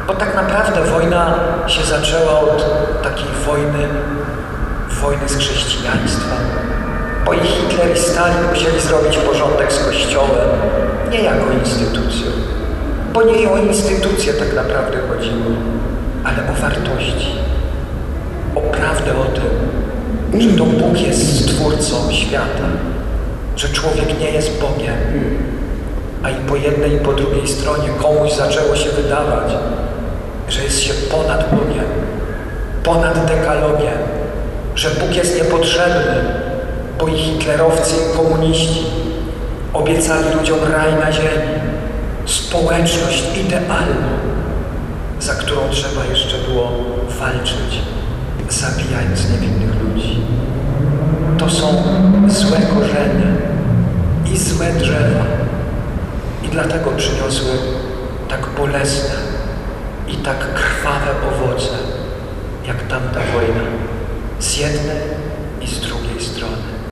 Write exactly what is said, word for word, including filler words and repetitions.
Bo tak naprawdę wojna się zaczęła od takiej wojny, wojny z chrześcijaństwem. Bo i Hitler i Stalin musieli zrobić porządek z Kościołem, nie jako instytucją. Bo nie o instytucję tak naprawdę chodziło, ale o wartości. O prawdę o tym, że to Bóg jest Stwórcą świata, że człowiek nie jest Bogiem. A i po jednej i po drugiej stronie komuś zaczęło się wydawać, że jest się ponad Bogiem, ponad dekalogiem, że Bóg jest niepotrzebny, bo i hitlerowcy, i komuniści obiecali ludziom raj na ziemi, społeczność idealną, za którą trzeba jeszcze było walczyć, zabijając niewinnych ludzi. To są złe korzenie i złe drzewa i dlatego przyniosły tak bolesne i tak krwawe owoce, jak tamta wojna z jednej i z drugiej strony.